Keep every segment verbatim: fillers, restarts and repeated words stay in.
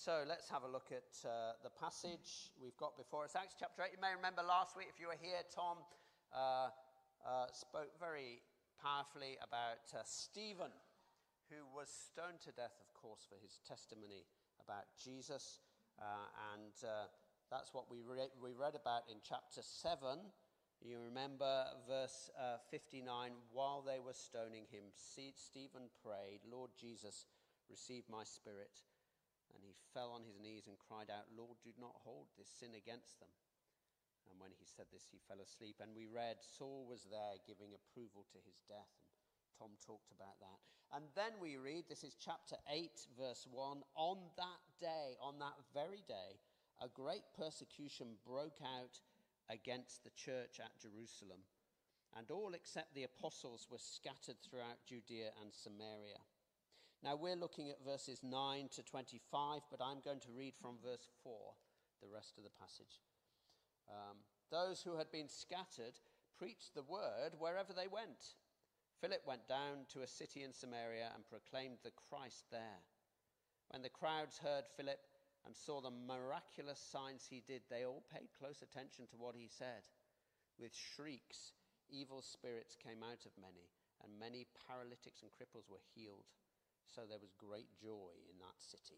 So let's have a look at uh, the passage we've got before us. Acts chapter eight. You may remember last week, if you were here, Tom uh, uh, spoke very powerfully about uh, Stephen, who was stoned to death, of course, for his testimony about Jesus. Uh, and uh, that's what we, re- we read about in chapter seven. You remember verse uh, fifty-nine, while they were stoning him, Stephen prayed, Lord Jesus, receive my spirit. And he fell on his knees and cried out, Lord, do not hold this sin against them. And when he said this, he fell asleep. And we read, Saul was there giving approval to his death. And Tom talked about that. And then we read, this is chapter eight, verse one, on that day, on that very day, a great persecution broke out against the church at Jerusalem. And all except the apostles were scattered throughout Judea and Samaria. Now, we're looking at verses nine to twenty-five, but I'm going to read from verse four, the rest of the passage. Um, Those who had been scattered preached the word wherever they went. Philip went down to a city in Samaria and proclaimed the Christ there. When the crowds heard Philip and saw the miraculous signs he did, they all paid close attention to what he said. With shrieks, evil spirits came out of many, and many paralytics and cripples were healed. So there was great joy in that city.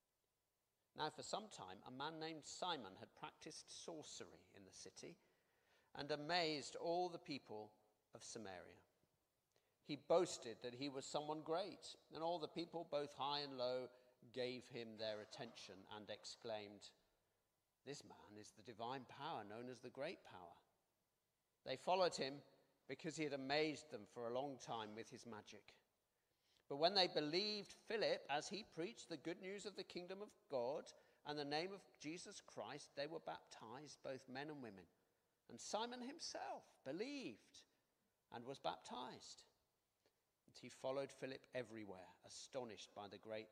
Now for some time, a man named Simon had practiced sorcery in the city and amazed all the people of Samaria. He boasted that he was someone great, and all the people, both high and low, gave him their attention and exclaimed, this man is the divine power known as the great power. They followed him because he had amazed them for a long time with his magic. But when they believed Philip as he preached the good news of the kingdom of God and the name of Jesus Christ, they were baptized, both men and women. And Simon himself believed and was baptized. And he followed Philip everywhere, astonished by the great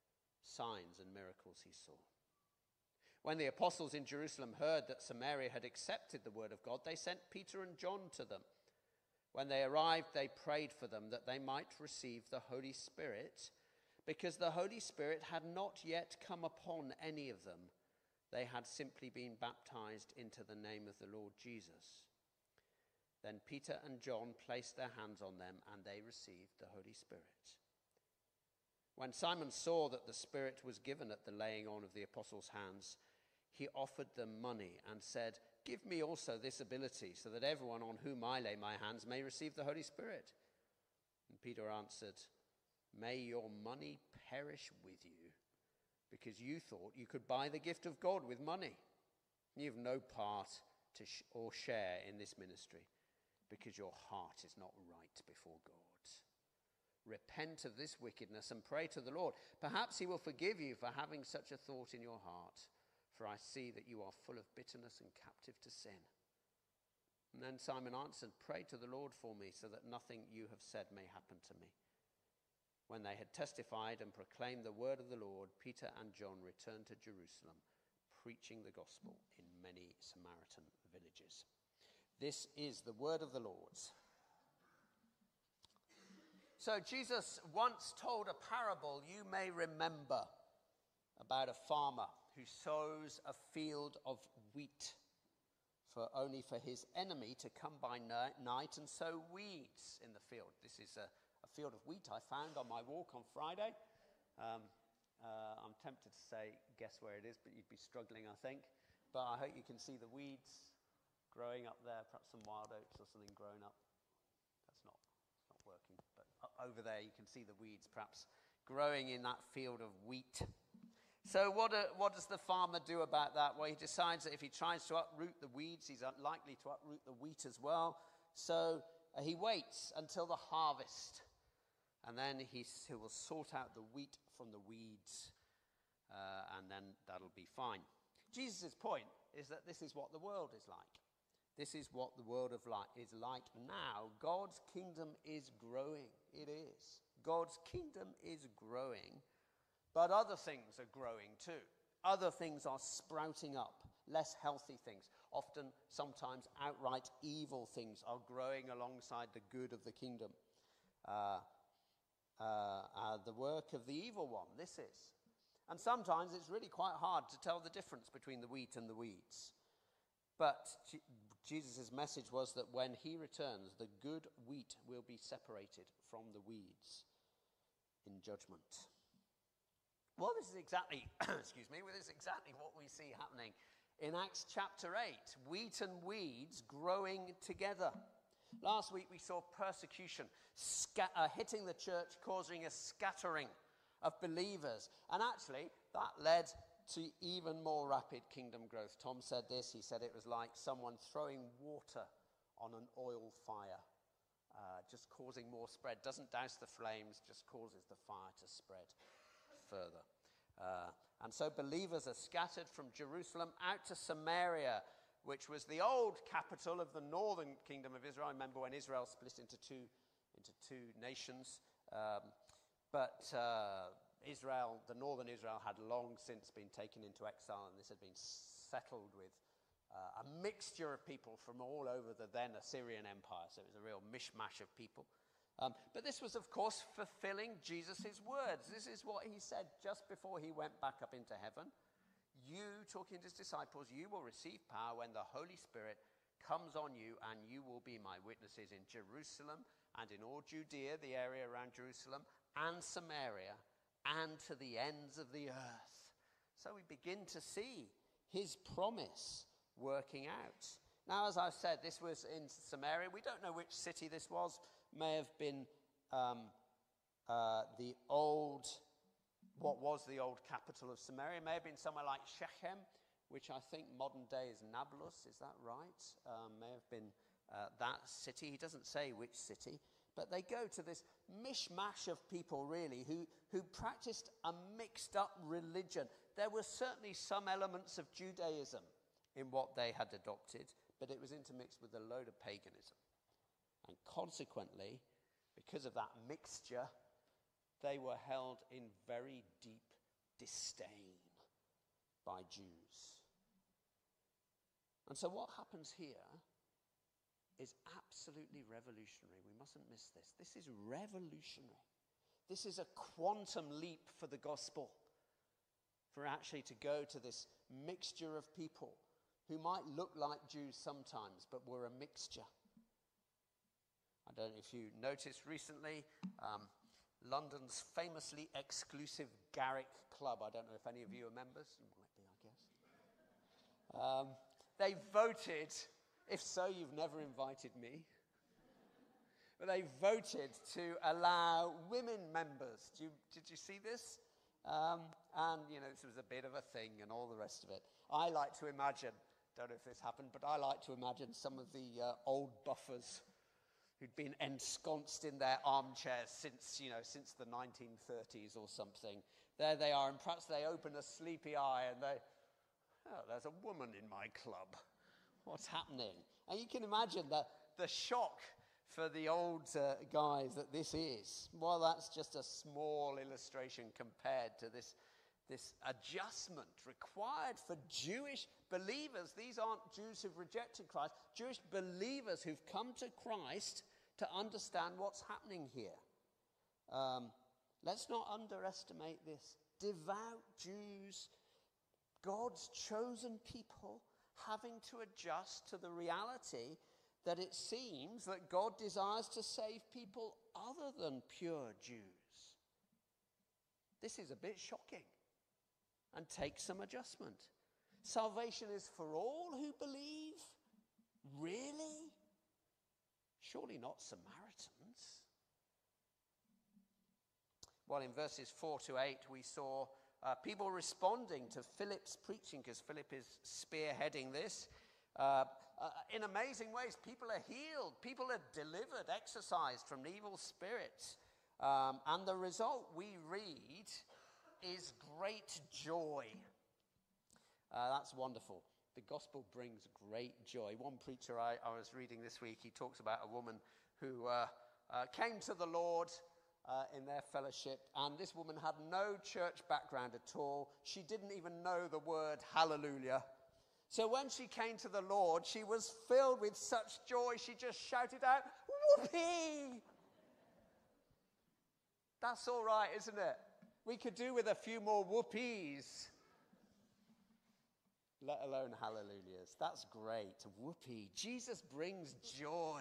signs and miracles he saw. When the apostles in Jerusalem heard that Samaria had accepted the word of God, they sent Peter and John to them. When they arrived, they prayed for them that they might receive the Holy Spirit, because the Holy Spirit had not yet come upon any of them. They had simply been baptized into the name of the Lord Jesus. Then Peter and John placed their hands on them, and they received the Holy Spirit. When Simon saw that the Spirit was given at the laying on of the apostles' hands, he offered them money and said, give me also this ability, so that everyone on whom I lay my hands may receive the Holy Spirit. And Peter answered, may your money perish with you, because you thought you could buy the gift of God with money. You have no part to sh- or share in this ministry, because your heart is not right before God. Repent of this wickedness and pray to the Lord. Perhaps he will forgive you for having such a thought in your heart. For I see that you are full of bitterness and captive to sin. And then Simon answered, pray to the Lord for me, so that nothing you have said may happen to me. When they had testified and proclaimed the word of the Lord, Peter and John returned to Jerusalem, preaching the gospel in many Samaritan villages. This is the word of the Lord. So Jesus once told a parable, you may remember, about a farmer who sows a field of wheat for only for his enemy to come by night and sow weeds in the field. This is a, a field of wheat I found on my walk on Friday. Um, uh, I'm tempted to say, guess where it is, but you'd be struggling, I think. But I hope you can see the weeds growing up there, perhaps some wild oats or something growing up. That's not, not working, but over there you can see the weeds perhaps growing in that field of wheat. So what, uh, what does the farmer do about that? Well, he decides that if he tries to uproot the weeds, he's unlikely to uproot the wheat as well. So uh, he waits until the harvest, and then he, he will sort out the wheat from the weeds, uh, and then that'll be fine. Jesus' point is that this is what the world is like. This is what the world of life is like now. God's kingdom is growing. It is. God's kingdom is growing. But other things are growing too. Other things are sprouting up, less healthy things. Often, sometimes outright evil things are growing alongside the good of the kingdom. Uh, uh, uh, the work of the evil one, this is. And sometimes it's really quite hard to tell the difference between the wheat and the weeds. But G- Jesus' message was that when he returns, the good wheat will be separated from the weeds in judgment. Well, this is exactly, excuse me, well, this is exactly what we see happening in Acts chapter eight. Wheat and weeds growing together. Last week we saw persecution sca- uh, hitting the church, causing a scattering of believers. And actually, that led to even more rapid kingdom growth. Tom said this. He said it was like someone throwing water on an oil fire, uh, just causing more spread. Doesn't douse the flames, just causes the fire to spread further. Uh, and so believers are scattered from Jerusalem out to Samaria, which was the old capital of the northern kingdom of Israel. Remember when Israel split into two, into two nations. Um, but uh, Israel, the northern Israel, had long since been taken into exile, and this had been settled with uh, a mixture of people from all over the then Assyrian Empire. So it was a real mishmash of people. Um, but this was, of course, fulfilling Jesus' words. This is what he said just before he went back up into heaven. You, talking to his disciples, you will receive power when the Holy Spirit comes on you, and you will be my witnesses in Jerusalem and in all Judea, the area around Jerusalem, and Samaria, and to the ends of the earth. So we begin to see his promise working out. Now, as I've said, this was in Samaria. We don't know which city this was. May have been um, uh, the old, what was the old capital of Samaria. May have been somewhere like Shechem, which I think modern day is Nablus. Is that right? Um, may have been uh, that city. He doesn't say which city. But they go to this mishmash of people, really, who, who practiced a mixed-up religion. There were certainly some elements of Judaism in what they had adopted, but it was intermixed with a load of paganism. And consequently, because of that mixture, they were held in very deep disdain by Jews. And so what happens here is absolutely revolutionary. We mustn't miss this. This is revolutionary. This is a quantum leap for the gospel, for actually to go to this mixture of people who might look like Jews sometimes, but were a mixture. I don't know if you noticed recently, um, London's famously exclusive Garrick Club. I don't know if any of you are members. You might be, I guess. Um, they voted, if so, you've never invited me. But they voted to allow women members. Did you, did you see this? Um, and, you know, this was a bit of a thing and all the rest of it. I like to imagine, don't know if this happened, but I like to imagine some of the uh, old buffers who'd been ensconced in their armchairs since, you know, since the nineteen thirties or something. There they are, and perhaps they open a sleepy eye and they, oh, there's a woman in my club. What's happening? And you can imagine the, the shock for the old uh, guys that this is. Well, that's just a small illustration compared to this, this adjustment required for Jewish believers. These aren't Jews who've rejected Christ. Jewish believers who've come to Christ to understand what's happening here. Um, let's not underestimate this. Devout Jews, God's chosen people, having to adjust to the reality that it seems that God desires to save people other than pure Jews. This is a bit shocking and takes some adjustment. Salvation is for all who believe? Really? Surely not Samaritans. Well, in verses four to eight, we saw uh, people responding to Philip's preaching, because Philip is spearheading this. Uh, uh, in amazing ways, people are healed. People are delivered, exorcised from evil spirits. Um, and the result we read is great joy. Uh, that's wonderful. The gospel brings great joy. One preacher I, I was reading this week, he talks about a woman who uh, uh, came to the Lord uh, in their fellowship, and this woman had no church background at all. She didn't even know the word hallelujah. So when she came to the Lord, she was filled with such joy, she just shouted out, whoopee! That's all right, isn't it? We could do with a few more whoopies, let alone hallelujahs. That's great. Whoopee. Jesus brings joy.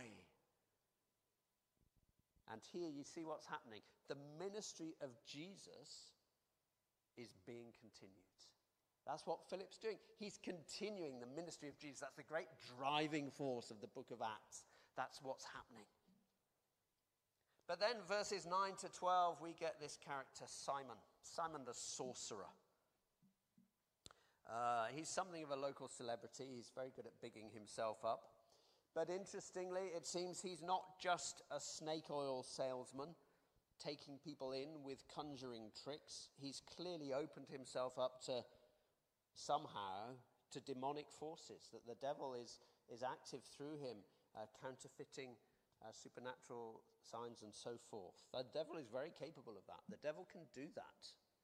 And here you see what's happening. The ministry of Jesus is being continued. That's what Philip's doing. He's continuing the ministry of Jesus. That's the great driving force of the book of Acts. That's what's happening. But then verses nine to twelve, we get this character, Simon. Simon the sorcerer. Uh, he's something of a local celebrity. He's very good at bigging himself up. But interestingly, it seems he's not just a snake oil salesman taking people in with conjuring tricks. He's clearly opened himself up to somehow to demonic forces, that the devil is, is active through him, uh, counterfeiting uh, supernatural signs and so forth. The devil is very capable of that. The devil can do that.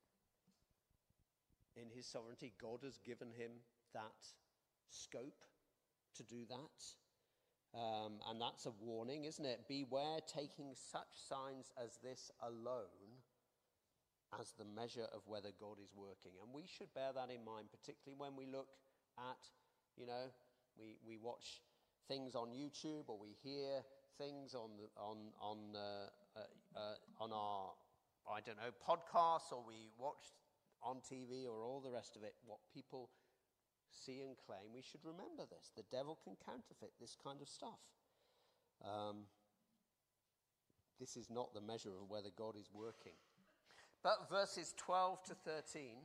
In his sovereignty, God has given him that scope to do that. Um, and that's a warning, isn't it? Beware taking such signs as this alone as the measure of whether God is working. And we should bear that in mind, particularly when we look at, you know, we, we watch things on YouTube, or we hear things on the, on on uh, uh, uh, on our, I don't know, podcasts, or we watch on T V, or all the rest of it, what people see and claim. We should remember this. The devil can counterfeit this kind of stuff. Um, this is not the measure of whether God is working. But verses twelve to thirteen,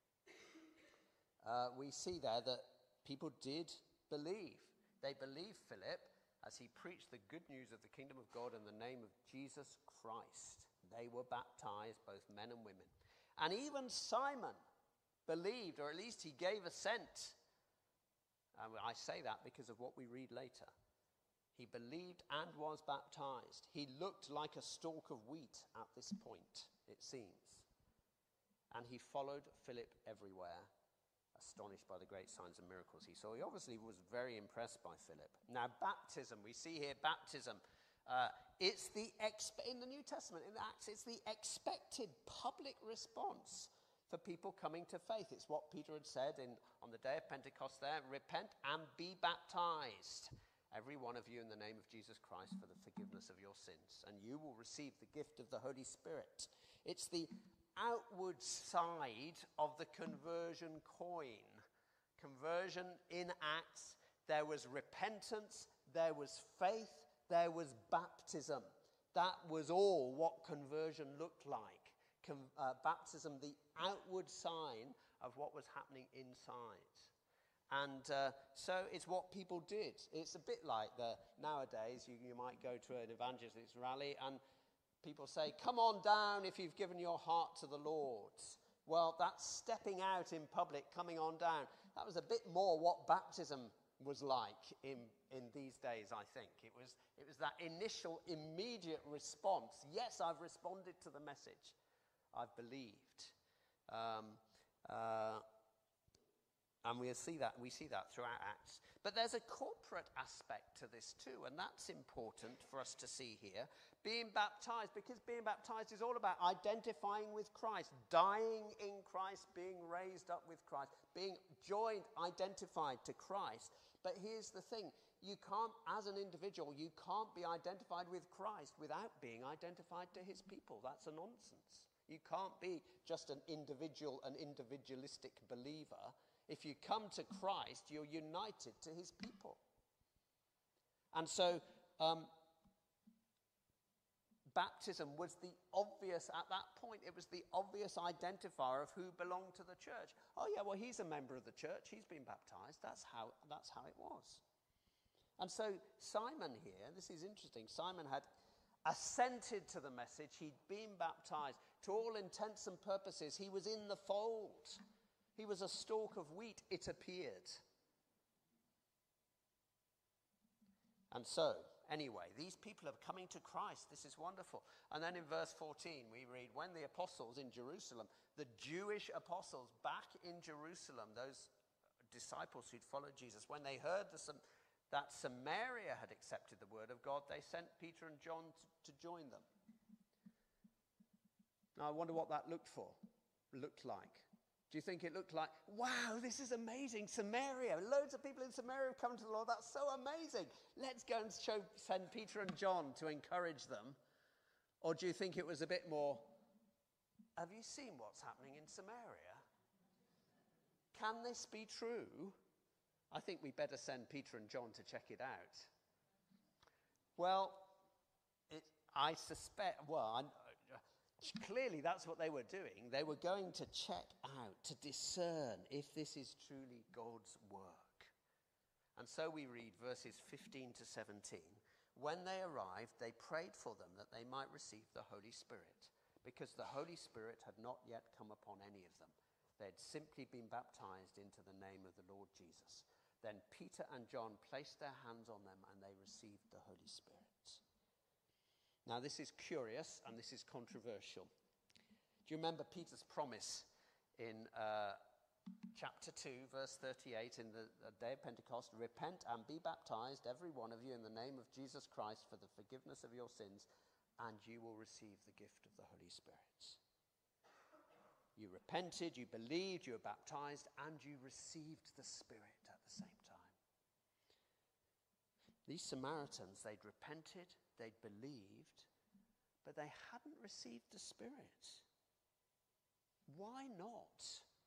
uh, we see there that people did believe. They believed Philip as he preached the good news of the kingdom of God in the name of Jesus Christ. They were baptized, both men and women. And even Simon believed, or at least he gave assent. And I say that because of what we read later. He believed and was baptized. He looked like a stalk of wheat at this point, it seems. And he followed Philip everywhere, astonished by the great signs and miracles he saw. He obviously was very impressed by Philip. Now, baptism, we see here baptism. Uh, it's the, expe- in the New Testament, in Acts, it's the expected public response for people coming to faith. It's what Peter had said in, on the day of Pentecost there, repent and be baptized, every one of you, in the name of Jesus Christ, for the forgiveness of your sins, and you will receive the gift of the Holy Spirit. It's the outward side of the conversion coin. Conversion in Acts, there was repentance, there was faith, there was baptism. That was all what conversion looked like. Con- uh, baptism, the outward sign of what was happening inside. And uh, so it's what people did. It's a bit like the nowadays, you, you might go to an evangelist rally and people say, come on down if you've given your heart to the Lord. Well, that's stepping out in public, coming on down. That was a bit more what baptism was like in, in these days, I think. It was, it was that initial, immediate response. Yes, I've responded to the message. I've believed. Um, uh, and we see that we see that throughout Acts. But there's a corporate aspect to this too, and that's important for us to see here. Being baptized, because being baptized is all about identifying with Christ, dying in Christ, being raised up with Christ, being joined, identified to Christ. But here's the thing, you can't, as an individual, you can't be identified with Christ without being identified to his people. That's a nonsense. You can't be just an individual, an individualistic believer. If you come to Christ, you're united to his people. And so um, baptism was the obvious, at that point, it was the obvious identifier of who belonged to the church. Oh yeah, well, he's a member of the church. He's been baptized. That's how, that's how it was. And so Simon here, this is interesting, Simon had assented to the message. He'd been baptized. To all intents and purposes, he was in the fold. He was a stalk of wheat, it appeared. And so, anyway, these people are coming to Christ. This is wonderful. And then in verse fourteen, we read, when the apostles in Jerusalem, the Jewish apostles back in Jerusalem, those disciples who'd followed Jesus, when they heard the, that Samaria had accepted the word of God, they sent Peter and John to, to join them. Now, I wonder what that looked for, looked like. Do you think it looked like, wow, this is amazing, Samaria, loads of people in Samaria have come to the Lord, that's so amazing. Let's go and show, send Peter and John to encourage them. Or do you think it was a bit more, have you seen what's happening in Samaria? Can this be true? I think we better send Peter and John to check it out. Well, it, I suspect, well, I, clearly that's what they were doing. They were going to check out, to discern if this is truly God's work. And so we read verses fifteen to seventeen. When they arrived, they prayed for them that they might receive the Holy Spirit, because the Holy Spirit had not yet come upon any of them. They had simply been baptized into the name of the Lord Jesus. Then Peter and John placed their hands on them and they received the Holy Spirit. Now this is curious and this is controversial. Do you remember Peter's promise in uh, chapter two, verse thirty-eight, in the, the day of Pentecost? Repent and be baptized, every one of you, in the name of Jesus Christ for the forgiveness of your sins, and you will receive the gift of the Holy Spirit. You repented, you believed, you were baptized, and you received the Spirit at the same time. These Samaritans, they'd repented, they'd believed, but they hadn't received the Spirit. Why not?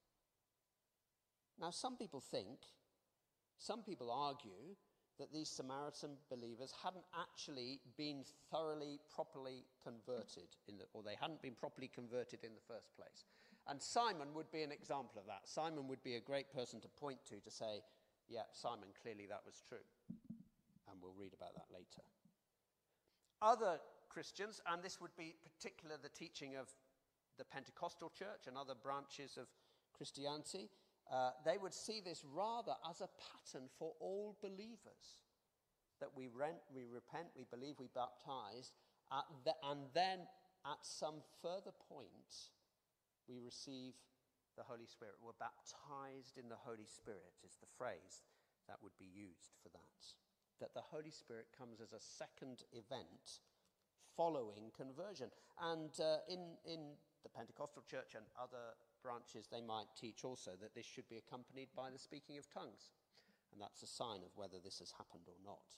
Now, some people think, some people argue, that these Samaritan believers hadn't actually been thoroughly, properly converted, in the, or they hadn't been properly converted in the first place. And Simon would be an example of that. Simon would be a great person to point to, to say, yeah, Simon, clearly that was true. And we'll read about that later. Other Christians, and this would be particular the teaching of the Pentecostal church and other branches of Christianity, Uh, they would see this rather as a pattern for all believers. That we, rent, we repent, we believe, we baptize, uh, the, and then at some further point, we receive the Holy Spirit. We're baptized in the Holy Spirit is the phrase that would be used for that. That the Holy Spirit comes as a second event following conversion. And uh, in, in the Pentecostal church and other branches, they might teach also that this should be accompanied by the speaking of tongues. And that's a sign of whether this has happened or not.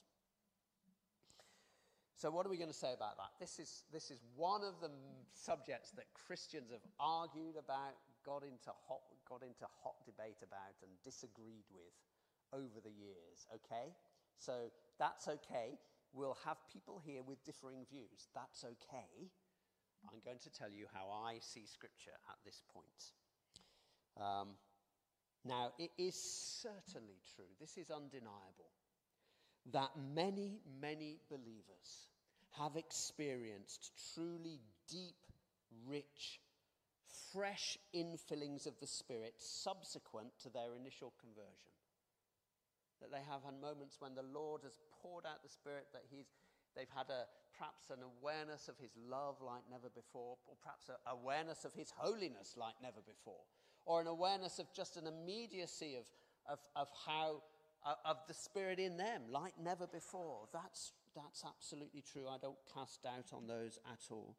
So what are we going to say about that? This is, this is one of the subjects that Christians have argued about, got into hot, got into hot debate about and disagreed with over the years, okay? So that's okay. We'll have people here with differing views. That's okay. I'm going to tell you how I see Scripture at this point. Um, now, it is certainly true, this is undeniable, that many, many believers have experienced truly deep, rich, fresh infillings of the Spirit subsequent to their initial conversion. That they have had moments when the Lord has poured out the Spirit, that he's They've had a, perhaps an awareness of his love like never before, or perhaps an awareness of his holiness like never before, or an awareness of just an immediacy of, of, of how, uh, of the Spirit in them like never before. That's, that's absolutely true. I don't cast doubt on those at all.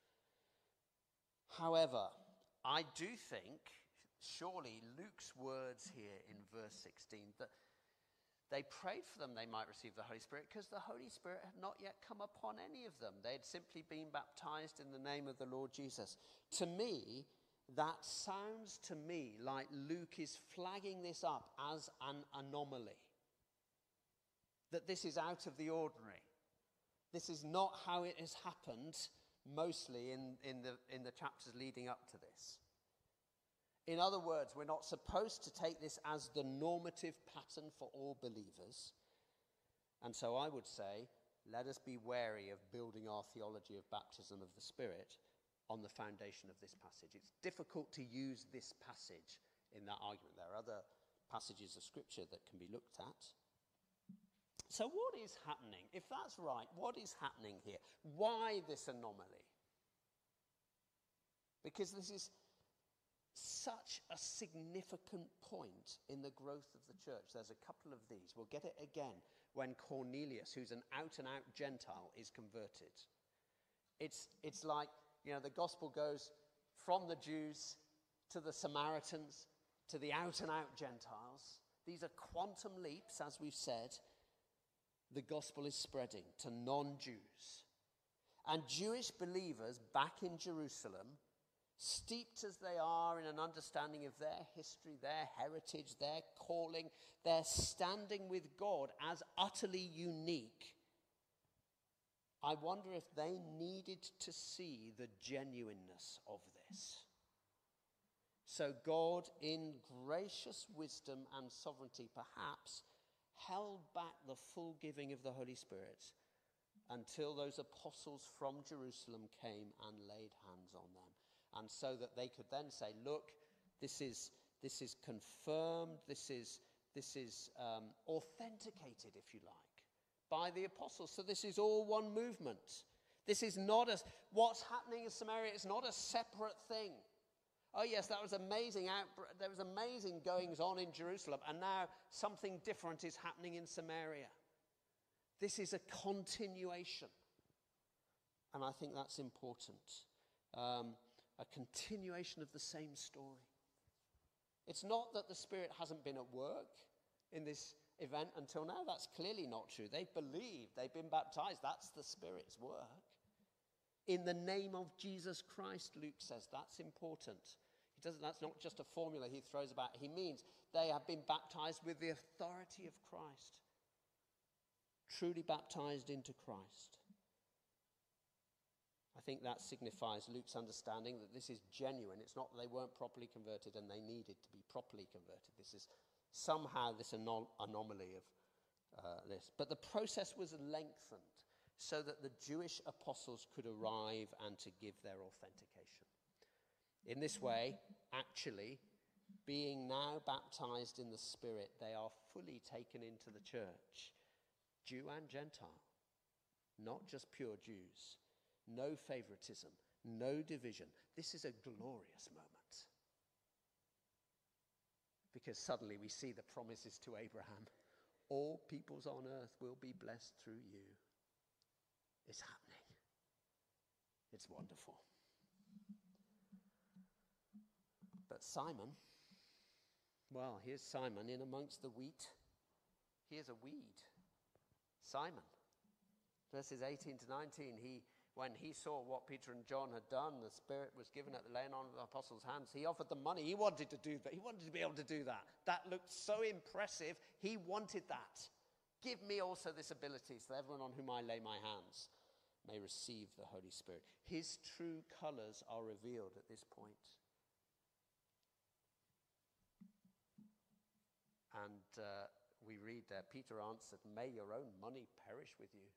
However, I do think, surely Luke's words here in verse sixteen, that they prayed for them they might receive the Holy Spirit because the Holy Spirit had not yet come upon any of them. They had simply been baptized in the name of the Lord Jesus. To me, that sounds to me like Luke is flagging this up as an anomaly. That this is out of the ordinary. This is not how it has happened mostly in, in, the, in the chapters leading up to this. In other words, we're not supposed to take this as the normative pattern for all believers. And so I would say, let us be wary of building our theology of baptism of the Spirit on the foundation of this passage. It's difficult to use this passage in that argument. There are other passages of Scripture that can be looked at. So what is happening? If that's right, what is happening here? Why this anomaly? Because this is such a significant point in the growth of the church. There's a couple of these. We'll get it again when Cornelius, who's an out-and-out Gentile, is converted. It's, it's like, you know, the gospel goes from the Jews to the Samaritans to the out-and-out Gentiles. These are quantum leaps, as we've said. The gospel is spreading to non-Jews. And Jewish believers back in Jerusalem, steeped as they are in an understanding of their history, their heritage, their calling, their standing with God as utterly unique, I wonder if they needed to see the genuineness of this. So God, in gracious wisdom and sovereignty, perhaps held back the full giving of the Holy Spirit until those apostles from Jerusalem came and laid hands on them. And so that they could then say, look, this is, this is confirmed, this is, this is um, authenticated, if you like, by the apostles. So this is all one movement. This is not a, what's happening in Samaria is not a separate thing. Oh yes, that was amazing. Out, there was amazing goings on in Jerusalem, and now something different is happening in Samaria. This is a continuation. And I think that's important. Um, a continuation of the same story. It's not that the Spirit hasn't been at work in this event until now. That's clearly not true. They've believed, they've been baptized. That's the Spirit's work. In the name of Jesus Christ, Luke says, that's important. He doesn't, that's not just a formula he throws about. He means they have been baptized with the authority of Christ. Truly baptized into Christ. I think that signifies Luke's understanding that this is genuine. It's not that they weren't properly converted and they needed to be properly converted. This is somehow this anom- anomaly of uh, this. But the process was lengthened so that the Jewish apostles could arrive and to give their authentication. In this way, actually, being now baptized in the Spirit, they are fully taken into the church, Jew and Gentile, not just pure Jews. No favoritism, no division. This is a glorious moment. Because suddenly we see the promises to Abraham. All peoples on earth will be blessed through you. It's happening. It's wonderful. But Simon, well, here's Simon in amongst the wheat. Here's a weed. Simon, verses eighteen to nineteen, he... When he saw what Peter and John had done, the Spirit was given at the laying on of the apostles' hands. He offered them money. He wanted to do that. He wanted to be able to do that. That looked so impressive. He wanted that. Give me also this ability so that everyone on whom I lay my hands may receive the Holy Spirit. His true colors are revealed at this point. And uh, we read there, Peter answered, "May your own money perish with you.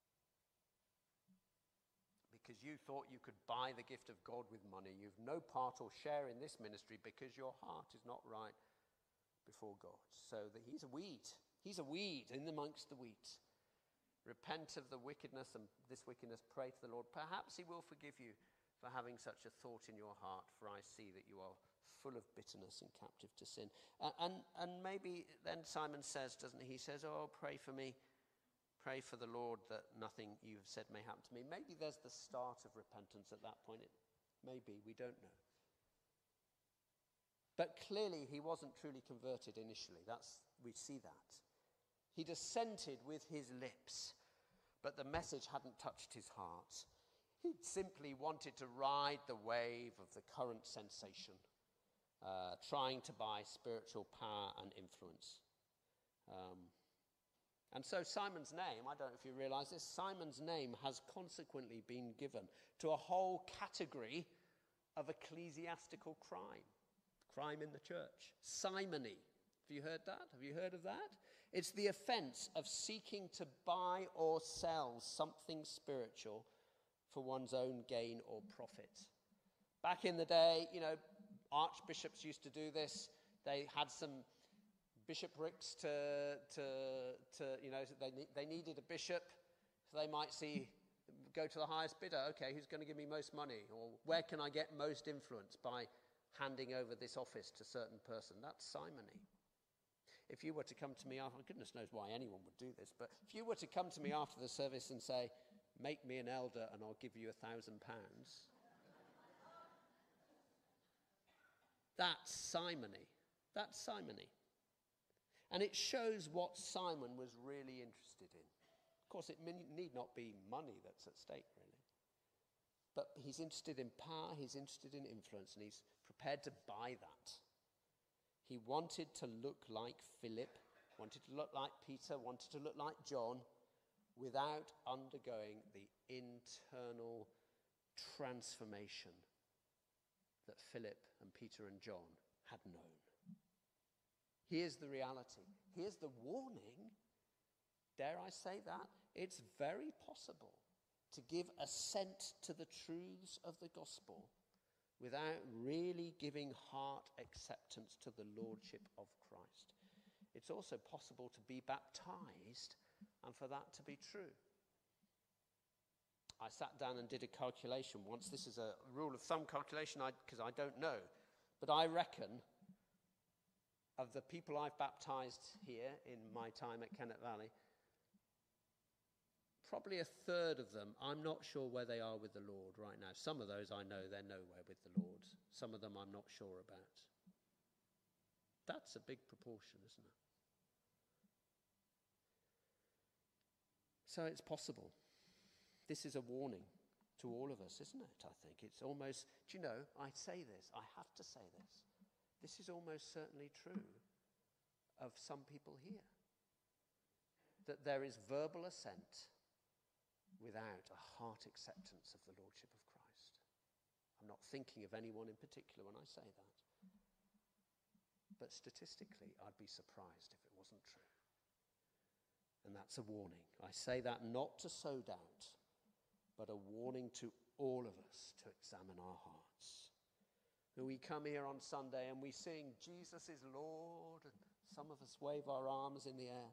Because you thought you could buy the gift of God with money. You've no part or share in this ministry because your heart is not right before God." So that he's a weed. He's a weed in amongst the wheat. Repent of the wickedness and this wickedness. Pray to the Lord. Perhaps he will forgive you for having such a thought in your heart. For I see that you are full of bitterness and captive to sin. Uh, and, and maybe then Simon says, doesn't he? He says, oh, pray for me. Pray for the Lord that nothing you have said may happen to me. Maybe there's the start of repentance at that point. It, maybe, we don't know. But clearly he wasn't truly converted initially. That's, we see that. He'd assented with his lips, but the message hadn't touched his heart. He'd simply wanted to ride the wave of the current sensation, uh, trying to buy spiritual power and influence. Um, And so Simon's name, I don't know if you realize this, Simon's name has consequently been given to a whole category of ecclesiastical crime. Crime in the church. Simony. Have you heard that? Have you heard of that? It's the offense of seeking to buy or sell something spiritual for one's own gain or profit. Back in the day, you know, archbishops used to do this. They had some bishoprics to, to, to you know, they, they needed a bishop, so they might see, go to the highest bidder. Okay, who's going to give me most money? Or where can I get most influence by handing over this office to a certain person? That's simony. If you were to come to me after, goodness knows why anyone would do this, but if you were to come to me after the service and say, make me an elder and I'll give you a thousand pounds, That's simony. That's simony. And it shows what Simon was really interested in. Of course, it need not be money that's at stake, really. But he's interested in power, he's interested in influence, and he's prepared to buy that. He wanted to look like Philip, wanted to look like Peter, wanted to look like John, without undergoing the internal transformation that Philip and Peter and John had known. Here's the reality. Here's the warning. Dare I say that? It's very possible to give assent to the truths of the gospel without really giving heart acceptance to the lordship of Christ. It's also possible to be baptized and for that to be true. I sat down and did a calculation once. This is a rule of thumb calculation because I, I don't know. But I reckon of the people I've baptized here in my time at Kennet Valley, probably a third of them, I'm not sure where they are with the Lord right now. Some of those I know they're nowhere with the Lord. Some of them I'm not sure about. That's a big proportion, isn't it? So it's possible. This is a warning to all of us, isn't it? I think it's almost, do you know, I say this, I have to say this. This is almost certainly true of some people here. That there is verbal assent without a heart acceptance of the lordship of Christ. I'm not thinking of anyone in particular when I say that. But statistically, I'd be surprised if it wasn't true. And that's a warning. I say that not to sow doubt, but a warning to all of us to examine our hearts. When we come here on Sunday and we sing, Jesus is Lord, and some of us wave our arms in the air.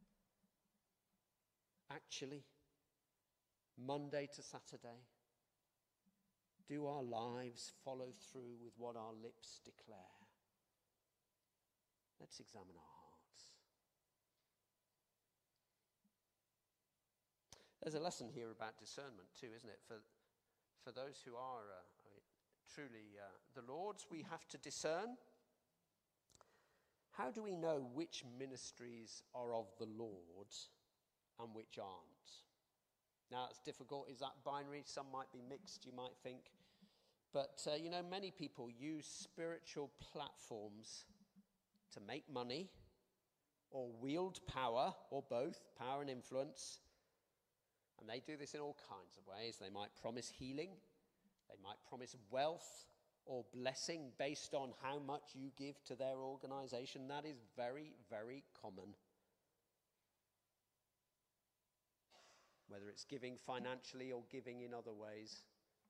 Actually, Monday to Saturday, do our lives follow through with what our lips declare? Let's examine our hearts. There's a lesson here about discernment too, isn't it? For, for those who are uh, truly uh, the Lord's, we have to discern. How do we know which ministries are of the Lord and which aren't? Now, it's difficult. Is that binary? Some might be mixed, you might think. But, uh, you know, many people use spiritual platforms to make money or wield power, or both, power and influence. And they do this in all kinds of ways. They might promise healing. They might promise wealth or blessing based on how much you give to their organization. That is very, very common. Whether it's giving financially or giving in other ways.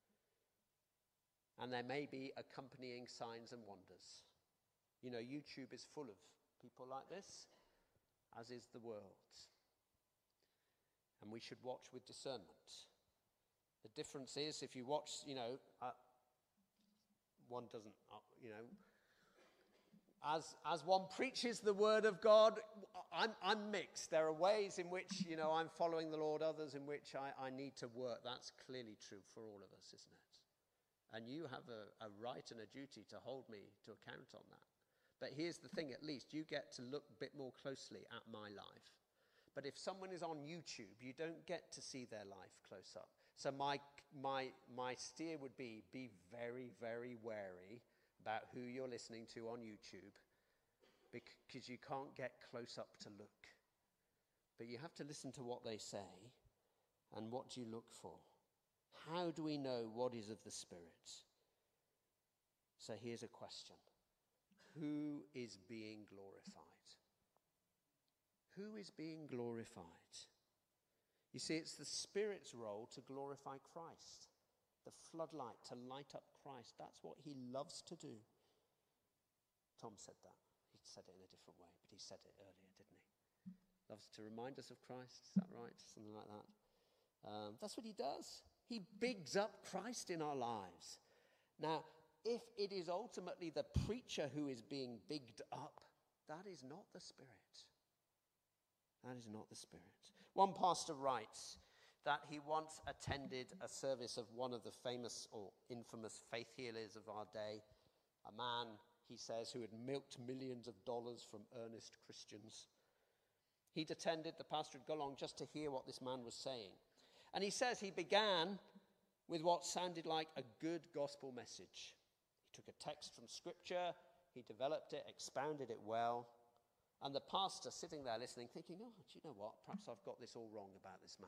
And there may be accompanying signs and wonders. You know, YouTube is full of people like this, as is the world. And we should watch with discernment. The difference is, if you watch, you know, uh, one doesn't, uh, you know, as as one preaches the word of God, I'm, I'm mixed. There are ways in which, you know, I'm following the Lord, others in which I, I need to work. That's clearly true for all of us, isn't it? And you have a, a right and a duty to hold me to account on that. But here's the thing, at least, you get to look a bit more closely at my life. But if someone is on YouTube, you don't get to see their life close up. So my my my steer would be, be very, very wary about who you're listening to on YouTube, because you can't get close up to look. But you have to listen to what they say, and what do you look for? How do we know what is of the Spirit? So here's a question. Who is being glorified? Who is being glorified? You see, it's the Spirit's role to glorify Christ. The floodlight, to light up Christ. That's what he loves to do. Tom said that. He said it in a different way, but he said it earlier, didn't he? Loves to remind us of Christ. Is that right? Something like that. Um, that's what he does. He bigs up Christ in our lives. Now, if it is ultimately the preacher who is being bigged up, that is not the Spirit. That is not the Spirit. One pastor writes that he once attended a service of one of the famous or infamous faith healers of our day. A man, he says, who had milked millions of dollars from earnest Christians. He'd attended, the pastor had gone along just to hear what this man was saying. And he says he began with what sounded like a good gospel message. He took a text from Scripture, he developed it, expounded it well. And the pastor sitting there listening, thinking, oh, do you know what? Perhaps I've got this all wrong about this man.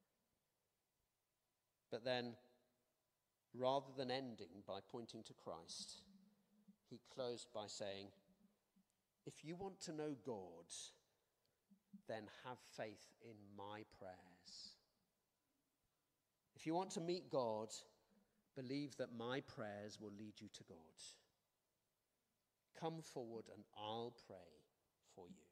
But then, rather than ending by pointing to Christ, he closed by saying, if you want to know God, then have faith in my prayers. If you want to meet God, believe that my prayers will lead you to God. Come forward and I'll pray for you.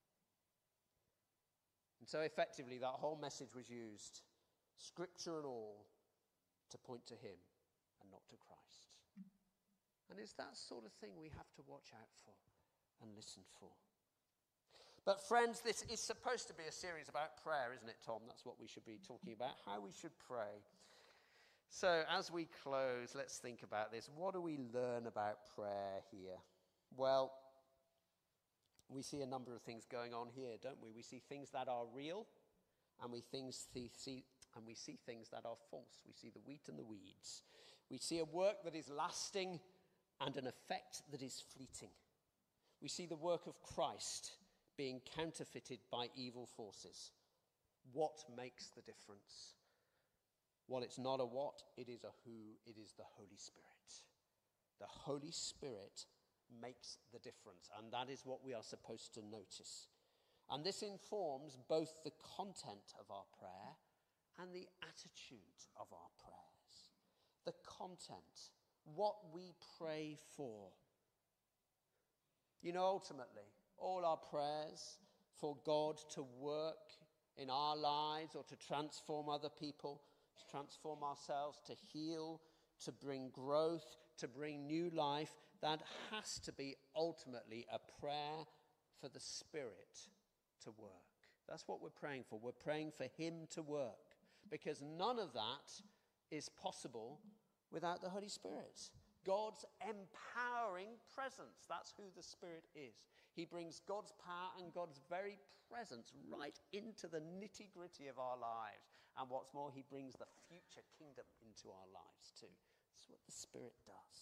And so effectively that whole message was used, Scripture and all, to point to him and not to Christ. And it's that sort of thing we have to watch out for and listen for. But friends, this is supposed to be a series about prayer, isn't it, Tom? That's what we should be talking about, how we should pray. So as we close, let's think about this. What do we learn about prayer here? Well, we see a number of things going on here, don't we? We see things that are real, and we things th- see and we see things that are false. We see the wheat and the weeds. We see a work that is lasting and an effect that is fleeting. We see the work of Christ being counterfeited by evil forces. What makes the difference? Well, it's not a what, it is a who, it is the Holy Spirit. The Holy Spirit makes the difference, and that is what we are supposed to notice. And this informs both the content of our prayer and the attitude of our prayers. The content, what we pray for. You know, ultimately, all our prayers for God to work in our lives or to transform other people, to transform ourselves, to heal, to bring growth, to bring new life, that has to be ultimately a prayer for the Spirit to work. That's what we're praying for. We're praying for him to work, because none of that is possible without the Holy Spirit. God's empowering presence. That's who the Spirit is. He brings God's power and God's very presence right into the nitty-gritty of our lives. And what's more, he brings the future kingdom into our lives too. That's what the Spirit does.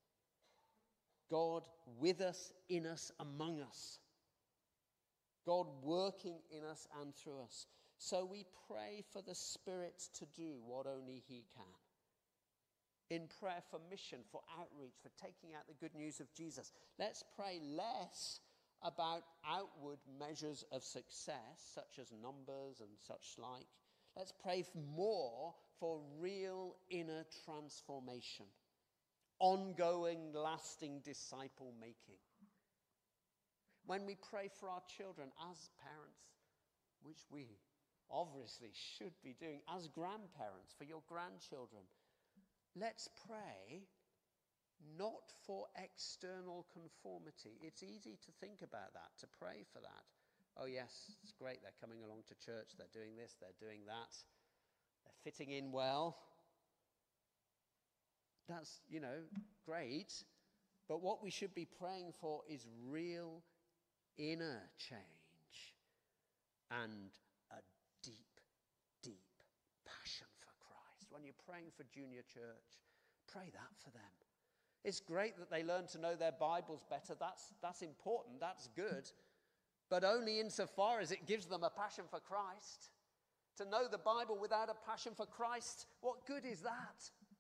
God with us, in us, among us. God working in us and through us. So we pray for the Spirit to do what only he can. In prayer for mission, for outreach, for taking out the good news of Jesus. Let's pray less about outward measures of success, such as numbers and such like. Let's pray for more for real inner transformation. Ongoing, lasting disciple making. When we pray for our children as parents, which we obviously should be doing, as grandparents for your grandchildren, let's pray not for external conformity. It's easy to think about that, to pray for that. Oh yes, it's great, they're coming along to church, they're doing this, they're doing that, they're fitting in well. That's, you know, great. But what we should be praying for is real inner change and a deep, deep passion for Christ. When you're praying for Junior Church, pray that for them. It's great that they learn to know their Bibles better. That's, that's important. That's good. But only insofar as it gives them a passion for Christ. To know the Bible without a passion for Christ, what good is that?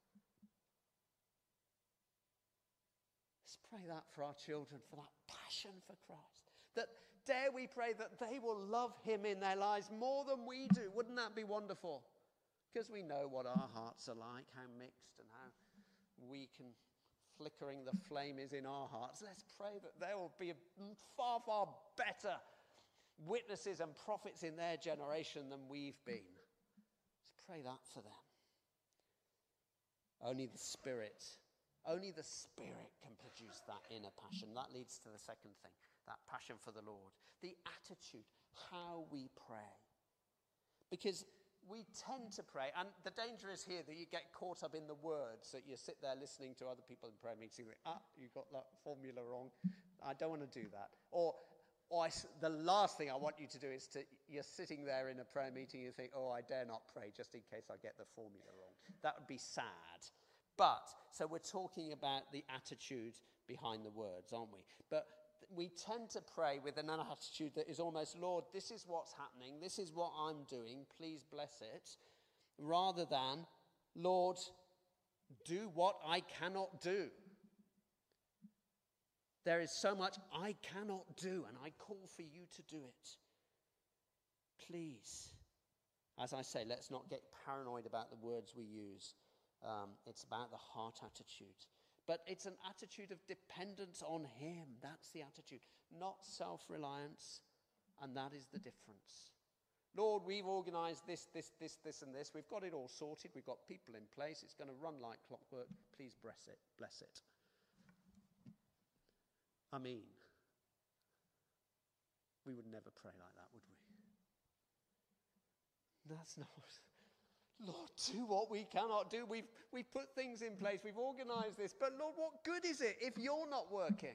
Let's pray that for our children, for that passion for Christ. That dare we pray that they will love him in their lives more than we do. Wouldn't that be wonderful? Because we know what our hearts are like, how mixed and how weak and flickering the flame is in our hearts. Let's pray that there will be far, far better witnesses and prophets in their generation than we've been. Let's pray that for them. Only the Spirit, only the Spirit can produce that inner passion. That leads to the second thing, that passion for the Lord. The attitude, how we pray. Because we tend to pray, and the danger is here that you get caught up in the words, that you sit there listening to other people in prayer meetings, and ah, you got that formula wrong. I don't want to do that. Or, or I, the last thing I want you to do is to, you're sitting there in a prayer meeting and you think, oh, I dare not pray just in case I get the formula wrong. That would be sad. But, so we're talking about the attitude behind the words, aren't we? But we tend to pray with an attitude that is almost, Lord, this is what's happening, this is what I'm doing, please bless it, rather than, Lord, do what I cannot do. There is so much I cannot do, and I call for you to do it. Please. As I say, let's not get paranoid about the words we use. Um, it's about the heart attitude. But it's an attitude of dependence on him. That's the attitude. Not self-reliance. And that is the difference. Lord, we've organized this, this, this, this, and this. We've got it all sorted. We've got people in place. It's going to run like clockwork. Please bless it. Bless it. I mean, we would never pray like that, would we? That's not... Lord, do what we cannot do. We've, we've put things in place. We've organized this. But Lord, what good is it if you're not working?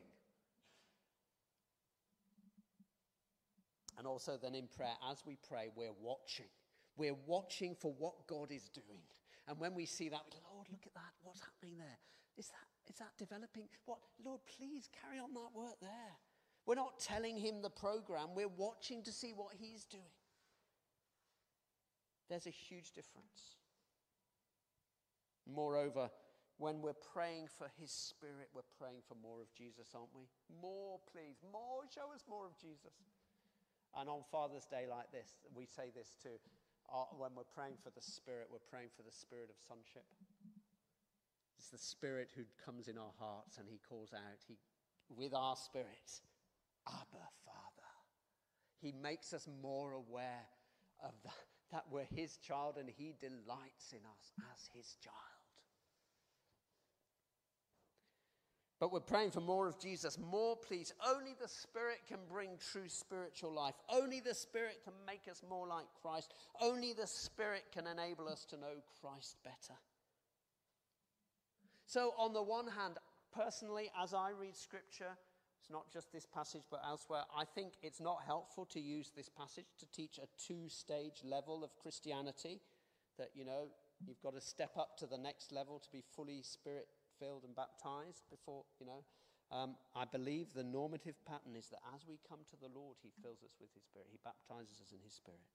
And also then in prayer, as we pray, we're watching. We're watching for what God is doing. And when we see that, we go, Lord, look at that. What's happening there? Is that, is that developing? What? Lord, please carry on that work there. We're not telling him the program. We're watching to see what he's doing. There's a huge difference. Moreover, when we're praying for his Spirit, we're praying for more of Jesus, aren't we? More, please. More. Show us more of Jesus. And on Father's Day like this, we say this too. Uh, when we're praying for the Spirit, we're praying for the Spirit of sonship. It's the Spirit who comes in our hearts and he calls out, he, with our spirit, Abba, Father. He makes us more aware of that. That we're his child and he delights in us as his child. But we're praying for more of Jesus. More, please. Only the Spirit can bring true spiritual life. Only the Spirit can make us more like Christ. Only the Spirit can enable us to know Christ better. So on the one hand, personally, as I read Scripture, it's not just this passage, but elsewhere, I think it's not helpful to use this passage to teach a two-stage level of Christianity, that, you know, you've got to step up to the next level to be fully Spirit-filled and baptized before, you know. Um, I believe the normative pattern is that as we come to the Lord, he fills us with his Spirit. He baptizes us in his Spirit.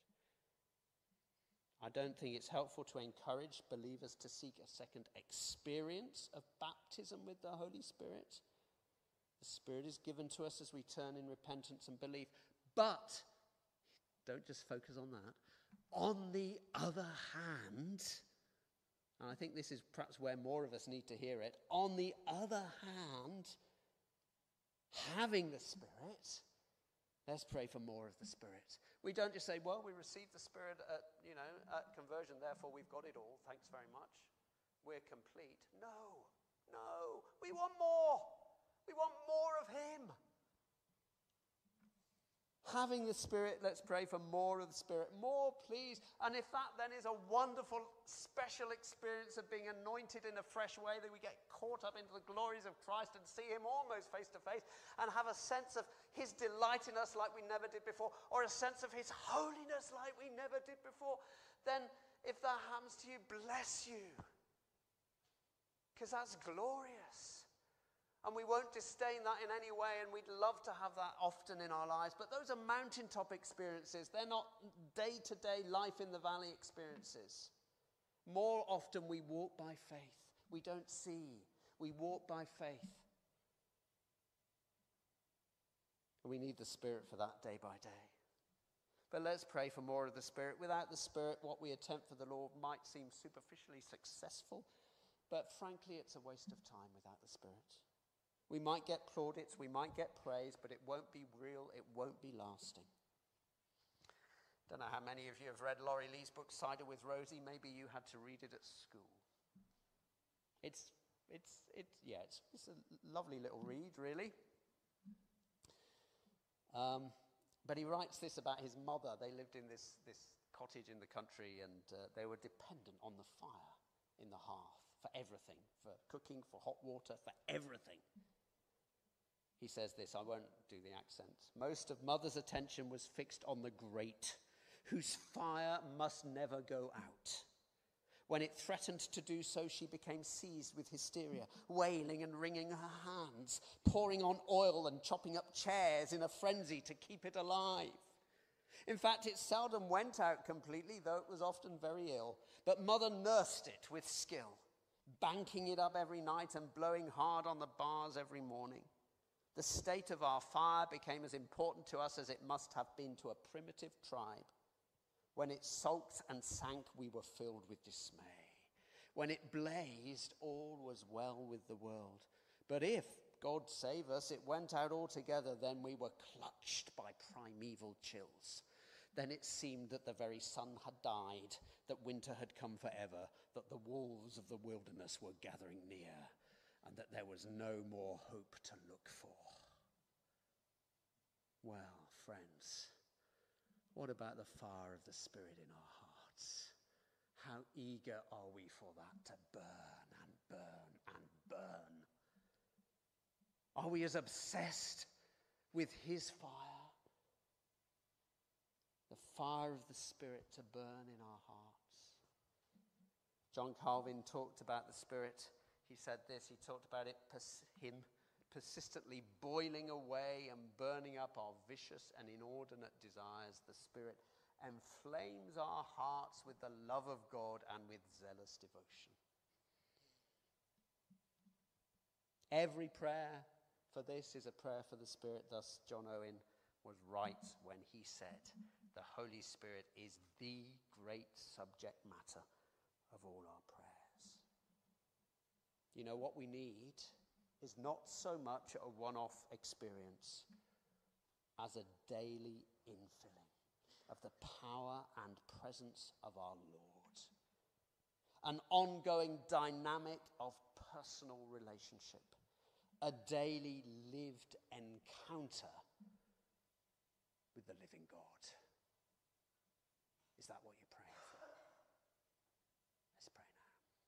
I don't think it's helpful to encourage believers to seek a second experience of baptism with the Holy Spirit. The Spirit is given to us as we turn in repentance and belief. But, don't just focus on that. On the other hand, and I think this is perhaps where more of us need to hear it, on the other hand, having the Spirit, let's pray for more of the Spirit. We don't just say, well, we received the Spirit at, you know, at conversion, therefore we've got it all, thanks very much. We're complete. No, no, we want more. We want more of him. Having the Spirit, let's pray for more of the Spirit. More, please. And if that then is a wonderful, special experience of being anointed in a fresh way, that we get caught up into the glories of Christ and see him almost face to face and have a sense of his delight in us like we never did before, or a sense of his holiness like we never did before, then if that happens to you, bless you. Because that's glorious. And we won't disdain that in any way, and we'd love to have that often in our lives. But those are mountaintop experiences. They're not day-to-day life in the valley experiences. More often we walk by faith. We don't see. We walk by faith. And we need the Spirit for that day by day. But let's pray for more of the Spirit. Without the Spirit, what we attempt for the Lord might seem superficially successful. But frankly, it's a waste of time without the Spirit. We might get plaudits, we might get praise, but it won't be real, it won't be lasting. Don't know how many of you have read Laurie Lee's book, Cider with Rosie. Maybe you had to read it at school. It's, it's, it's yeah, it's, it's a lovely little read, really. Um, but he writes this about his mother. They lived in this, this cottage in the country, and uh, they were dependent on the fire in the hearth for everything, for cooking, for hot water, for everything. He says this, I won't do the accent. Most of mother's attention was fixed on the grate, whose fire must never go out. When it threatened to do so, she became seized with hysteria, wailing and wringing her hands, pouring on oil and chopping up chairs in a frenzy to keep it alive. In fact, it seldom went out completely, though it was often very ill. But mother nursed it with skill, banking it up every night and blowing hard on the bars every morning. The state of our fire became as important to us as it must have been to a primitive tribe. When it sulked and sank, we were filled with dismay. When it blazed, all was well with the world. But if, God save us, it went out altogether, then we were clutched by primeval chills. Then it seemed that the very sun had died, that winter had come forever, that the wolves of the wilderness were gathering near, and that there was no more hope to look for. Well, friends, what about the fire of the Spirit in our hearts? How eager are we for that to burn and burn and burn? Are we as obsessed with his fire, the fire of the Spirit to burn in our hearts? John Calvin talked about the Spirit. He said this, he talked about it, pers- him persistently boiling away and burning up our vicious and inordinate desires. The Spirit enflames our hearts with the love of God and with zealous devotion. Every prayer for this is a prayer for the Spirit. Thus, John Owen was right when he said, the Holy Spirit is the great subject matter of all our prayers. You know, what we need is not so much a one-off experience as a daily infilling of the power and presence of our Lord. An ongoing dynamic of personal relationship. A daily lived encounter with the living God. Is that what you're praying for? Let's pray now.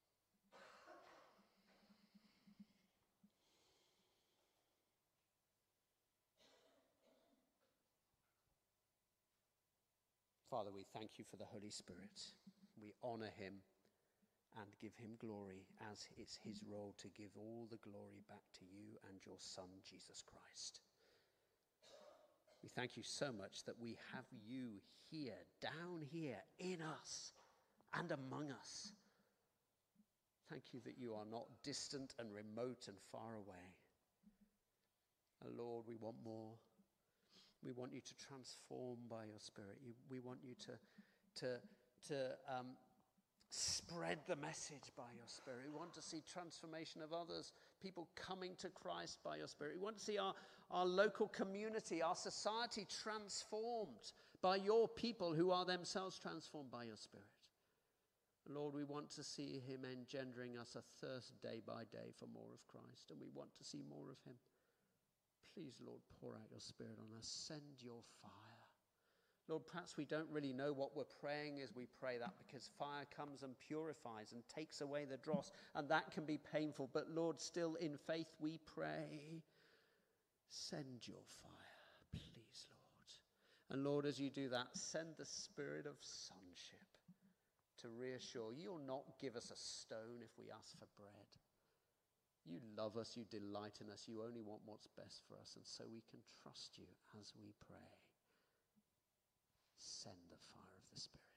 Father, we thank you for the Holy Spirit. We honor him and give him glory, as it's his role to give all the glory back to you and your Son, Jesus Christ. We thank you so much that we have you here, down here, in us and among us. Thank you that you are not distant and remote and far away. Oh Lord, we want more. We want you to transform by your Spirit. You, we want you to, to, to um, spread the message by your Spirit. We want to see transformation of others, people coming to Christ by your Spirit. We want to see our, our local community, our society transformed by your people who are themselves transformed by your Spirit. Lord, we want to see him engendering us a thirst day by day for more of Christ, and we want to see more of him. Please, Lord, pour out your Spirit on us. Send your fire. Lord, perhaps we don't really know what we're praying as we pray that, because fire comes and purifies and takes away the dross, and that can be painful. But Lord, still in faith we pray, send your fire, please, Lord. And Lord, as you do that, send the Spirit of sonship to reassure. You'll not give us a stone if we ask for bread. You love us, you delight in us, you only want what's best for us, and so we can trust you as we pray. Send the fire of the Spirit.